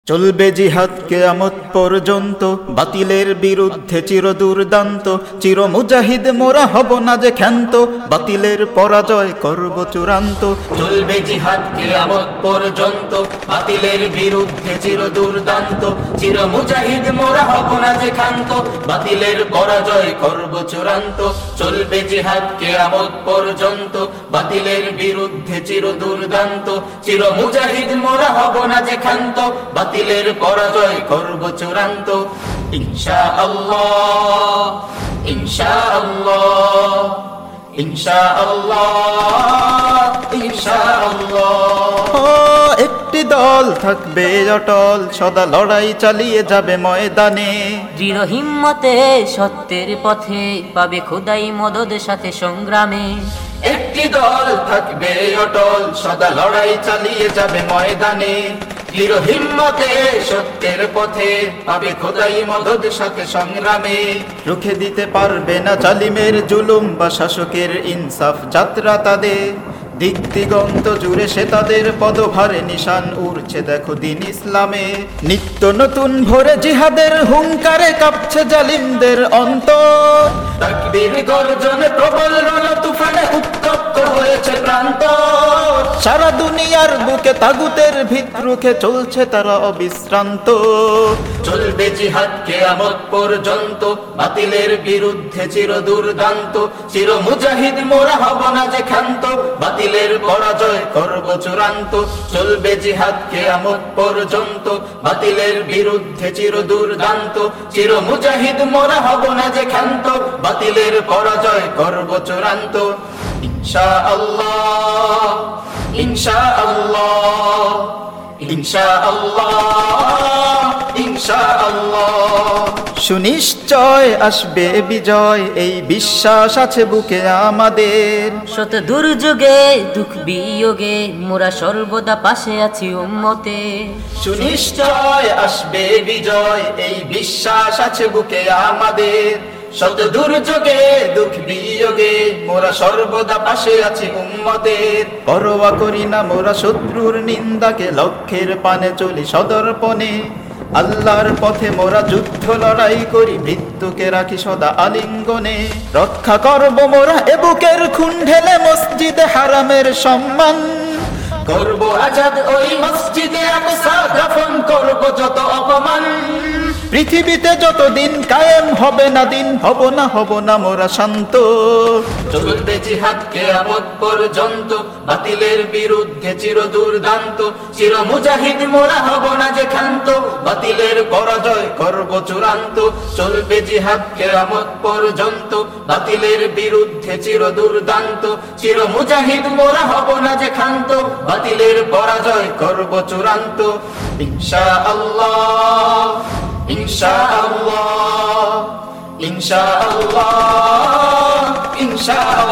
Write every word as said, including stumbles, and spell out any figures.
চলবে জিহাদ কিয়ামত পর্যন্ত, বাতিলের বিরুদ্ধে চির দুর্দান্ত। চির মুজাহিদ মোরা হব না যে ক্ষান্ত, বাতিলের পরাজয় করব চূড়ান্ত। চলবে জিহাদ কিয়ামত পর্যন্ত, বাতিলের বিরুদ্ধে চির দুর্দান্ত। চির মুজাহিদ মোরা হব না যে ক্ষান্ত, বাতিলের পরাজয় করব চূড়ান্ত। চলবে জিহাদ কিয়ামত পর্যন্ত, বাতিলের বিরুদ্ধে চির দুর্দান্ত। চির মুজাহিদ মোরা হব না যে ক্ষান্ত, বাতিলের পরাজয় করব চূড়ান্ত। ইনশাআল্লাহ ইনশাআল্লাহ ইনশাআল্লাহ ইনশাআল্লাহ। ও একটি দল থাকবে অটল, সদা লড়াই চালিয়ে যাবে ময়দানে। দৃঢ় হিম্মতে সত্যের পথে পাবে খোদাই মদদ সাথে সংগ্রামে। একটি দল থাকবে অটল, সদা লড়াই চালিয়ে যাবে ময়দানে। দৃঢ় হিম্মতে সত্যের পথে পাবে খোদাই মদদ সাথে সংগ্রামে। রুখে দিতে পারবে না জালিমের জুলুম বা শাসকের ইনসাফ যাত্রা তাদের। দিক দিগন্ত জুড়ে সে তাদের পদভারে নিশান উড়ছে দেখো দিন ইসলামে। নিত্য নতুন ভোরে জিহাদের হুঙ্কারে কাঁপছে জালিমদের অন্তর। তাকবীর গর্জনে প্রবল রণ তুফানে উত্তপ্ত হয়েছে প্রান্ত। সারা দুনিয়ার বুকে তাগুতের ভিত রুখে চলছে তারা অবিশ্রান্ত। চলবে জিহাদ কিয়ামত পর্যন্ত, বাতিলের বিরুদ্ধে চির দুর্দান্ত। চির মুজাহিদ মোরা হব না যে ক্ষান্ত, বাতিলের পরাজয় করব চূড়ান্ত। চলবে জিহাদ কিয়ামত পর্যন্ত, বাতিলের বিরুদ্ধে চির দুর্দান্ত। চির মুজাহিদ মোরা হব না যে ক্ষান্ত, বাতিলের পরাজয় করব চূড়ান্ত। ইনশাআল্লাহ ইনশাআল্লাহ ইনশাআল্লাহ ইনশাআল্লাহ। সুনিশ্চয় আসবে বিজয়, এই বিশ্বাস আছে বুকে আমাদের। শত দুর্যোগে দুঃখ বিয়োগে মোরা সর্বদা পাশে আছি উম্মতে। সুনিশ্চয় আসবে বিজয়, এই বিশ্বাস আছে বুকে আমাদের। শত দুর্যোগে দুঃখ বিয়োগে মোরা সর্বদা পাশে আছি উম্মতের। পরোয়া করি না মোরা শত্রুর নিন্দাকে, লক্ষ্যের পানে চলি সদর্পণে। আল্লাহর পথে মোরা যুদ্ধ লড়াই করি, মৃত্যুকে রাখি সদা আলিঙ্গনে। রক্ষা করব মোরা এ বুকের খুন ঢেলে মসজিদে হারামের সম্মান। করব আজাদ ওই মসজিদে আকসা, দাফন করব যত অপমান। পৃথিবীতে যতদিন কায়েম হবে না দিন, হব না হব না মোরা শান্ত। চলবে জিহাদ কিয়ামত পর্যন্ত, বাতিলের বিরুদ্ধে চির দুর্দান্ত। চির মুজাহিদ মোরা হব না যে ক্ষান্ত, বাতিলের পরাজয় করব চূড়ান্ত। চলবে জিহাদ কিয়ামত পর্যন্ত, বাতিলের বিরুদ্ধে চির দুর্দান্ত। চির মুজাহিদ মোরা হব না যে ক্ষান্ত, বাতিলের পরাজয় করব চূড়ান্ত। ইনশাআল্লাহ ইনশাআল্লাহ ইনশাআল্লাহ ইনশাআল্লাহ।